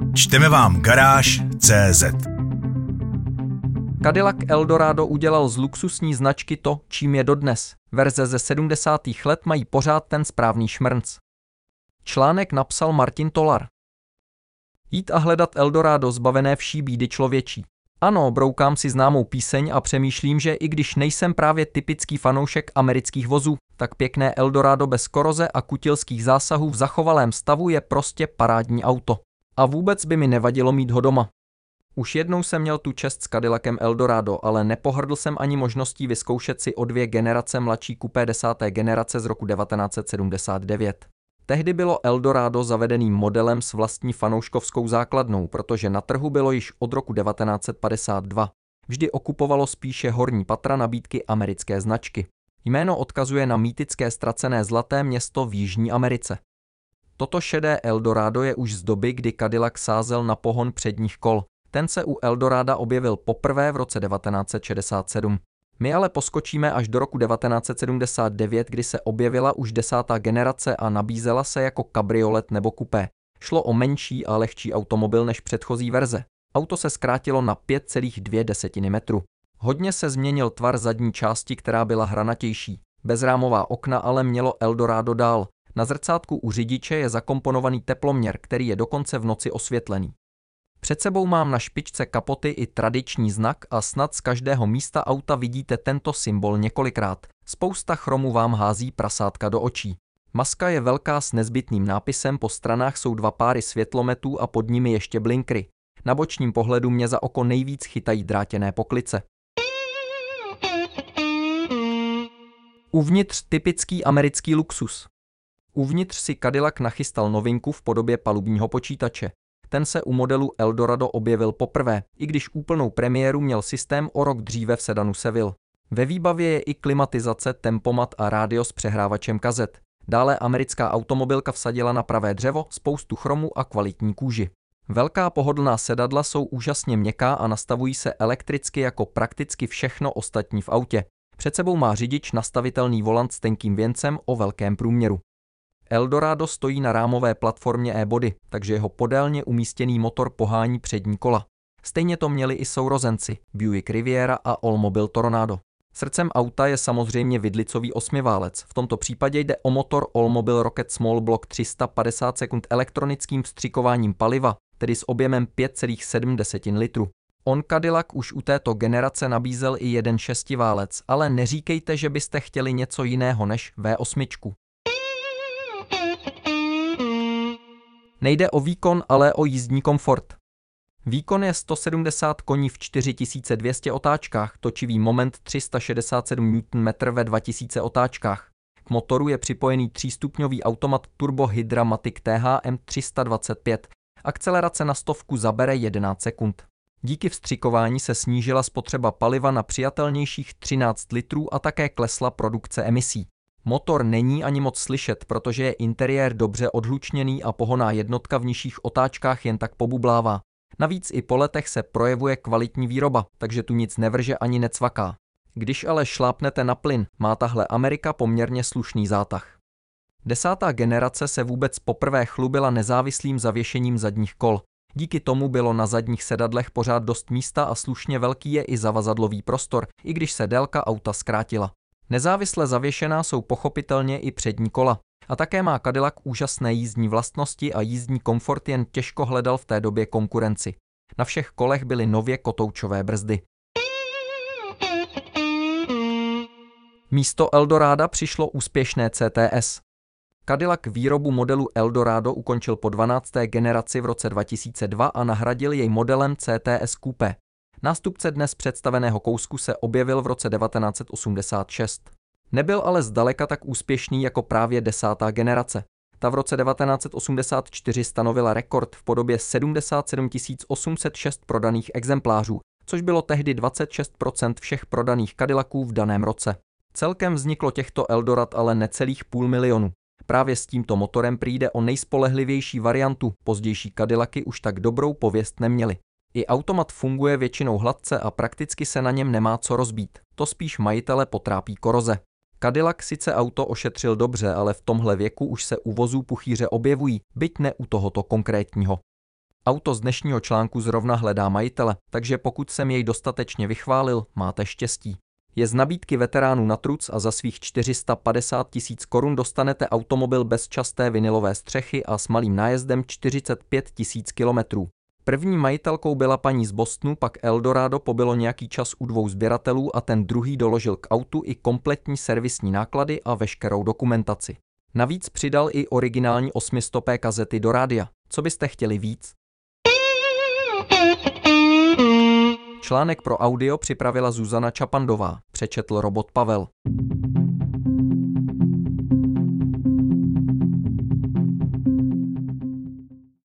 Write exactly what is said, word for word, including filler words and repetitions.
Čteme vám garáž tečka cé zet. Cadillac Eldorado udělal z luxusní značky to, čím je dodnes. Verze ze sedmdesátých let mají pořád ten správný šmrnc. Článek napsal Martin Tolar. Jít a hledat Eldorado zbavené vší bídy člověčí. Ano, broukám si známou píseň a přemýšlím, že i když nejsem právě typický fanoušek amerických vozů, tak pěkné Eldorado bez koroze a kutilských zásahů v zachovalém stavu je prostě parádní auto. A vůbec by mi nevadilo mít ho doma. Už jednou jsem měl tu čest s Cadillacem Eldorado, ale nepohrdl jsem ani možností vyzkoušet si o dvě generace mladší kupé desáté generace z roku devatenáct set sedmdesát devět. Tehdy bylo Eldorado zavedeným modelem s vlastní fanouškovskou základnou, protože na trhu bylo již od roku devatenáct set padesát dva. Vždy okupovalo spíše horní patra nabídky americké značky. Jméno odkazuje na mýtické ztracené zlaté město v Jižní Americe. Toto šedé Eldorado je už z doby, kdy Cadillac sázel na pohon předních kol. Ten se u Eldorada objevil poprvé v roce devatenáct set šedesát sedm. My ale poskočíme až do roku devatenáct set sedmdesát devět, kdy se objevila už desátá generace a nabízela se jako kabriolet nebo kupé. Šlo o menší a lehčí automobil než předchozí verze. Auto se zkrátilo na pět celá dvě metru. Hodně se změnil tvar zadní části, která byla hranatější. Bezrámová okna ale mělo Eldorado dál. Na zrcátku u řidiče je zakomponovaný teploměr, který je dokonce v noci osvětlený. Před sebou mám na špičce kapoty i tradiční znak a snad z každého místa auta vidíte tento symbol několikrát. Spousta chromu vám hází prasátka do očí. Maska je velká s nezbytným nápisem, po stranách jsou dva páry světlometů a pod nimi ještě blinkry. Na bočním pohledu mě za oko nejvíc chytají drátěné poklice. Uvnitř typický americký luxus. Uvnitř si Cadillac nachystal novinku v podobě palubního počítače. Ten se u modelu Eldorado objevil poprvé, i když úplnou premiéru měl systém o rok dříve v sedanu Seville. Ve výbavě je i klimatizace, tempomat a rádio s přehrávačem kazet. Dále americká automobilka vsadila na pravé dřevo, spoustu chromu a kvalitní kůži. Velká pohodlná sedadla jsou úžasně měkká a nastavují se elektricky jako prakticky všechno ostatní v autě. Před sebou má řidič nastavitelný volant s tenkým věncem o velkém průměru. Eldorado stojí na rámové platformě e-body, takže jeho podélně umístěný motor pohání přední kola. Stejně to měli i sourozenci Buick Riviera a Oldsmobile Tornado. Srdcem auta je samozřejmě vidlicový osmiválec. V tomto případě jde o motor Oldsmobile Rocket Small Block tři sta padesát sekund elektronickým vstřikováním paliva, tedy s objemem pět celá sedm litru. On Cadillac už u této generace nabízel i jeden šestiválec, ale neříkejte, že byste chtěli něco jiného než vé osm. Nejde o výkon, ale o jízdní komfort. Výkon je sto sedmdesát koní v čtyři tisíce dvě stě otáčkách, točivý moment tři sta šedesát sedm newtonmetrů ve dva tisíce otáčkách. K motoru je připojený třístupňový automat Turbo Hydramatic T H M tři sta dvacet pět. Akcelerace na stovku zabere jedenáct sekund. Díky vstřikování se snížila spotřeba paliva na přijatelnějších třináct litrů a také klesla produkce emisí. Motor není ani moc slyšet, protože je interiér dobře odhlučněný a pohonná jednotka v nižších otáčkách jen tak pobublává. Navíc i po letech se projevuje kvalitní výroba, takže tu nic nevrže ani necvaká. Když ale šlápnete na plyn, má tahle Amerika poměrně slušný zátah. Desátá generace se vůbec poprvé chlubila nezávislým zavěšením zadních kol. Díky tomu bylo na zadních sedadlech pořád dost místa a slušně velký je i zavazadlový prostor, i když se délka auta zkrátila. Nezávisle zavěšená jsou pochopitelně i přední kola. A také má Cadillac úžasné jízdní vlastnosti a jízdní komfort jen těžko hledal v té době konkurenci. Na všech kolech byly nově kotoučové brzdy. Místo Eldorada přišlo úspěšné C T S. Cadillac výrobu modelu Eldorado ukončil po dvanácté generaci v roce dva tisíce dva a nahradil jej modelem C T S Coupé. Nástupce dnes představeného kousku se objevil v roce devatenáct set osmdesát šest. Nebyl ale zdaleka tak úspěšný jako právě desátá generace. Ta v roce devatenáct set osmdesát čtyři stanovila rekord v podobě sedmdesát sedm tisíc osm set šest prodaných exemplářů, což bylo tehdy dvacet šest procent všech prodaných Cadillaců v daném roce. Celkem vzniklo těchto Eldorad ale necelých půl milionu. Právě s tímto motorem přijde o nejspolehlivější variantu, pozdější Cadillacy už tak dobrou pověst neměly. I automat funguje většinou hladce a prakticky se na něm nemá co rozbít. To spíš majitele potrápí koroze. Cadillac sice auto ošetřil dobře, ale v tomhle věku už se u vozů puchýře objevují, byť ne u tohoto konkrétního. Auto z dnešního článku zrovna hledá majitele, takže pokud jsem jej dostatečně vychválil, máte štěstí. Je z nabídky veteránů na truc a za svých čtyři sta padesát tisíc korun dostanete automobil bez časté vinylové střechy a s malým nájezdem čtyřicet pět tisíc kilometrů. První majitelkou byla paní z Bostonu, pak Eldorado pobylo nějaký čas u dvou sběratelů a ten druhý doložil k autu i kompletní servisní náklady a veškerou dokumentaci. Navíc přidal i originální osmistopé kazety do rádia. Co byste chtěli víc? Článek pro audio připravila Zuzana Čapandová, přečetl Robot Pavel.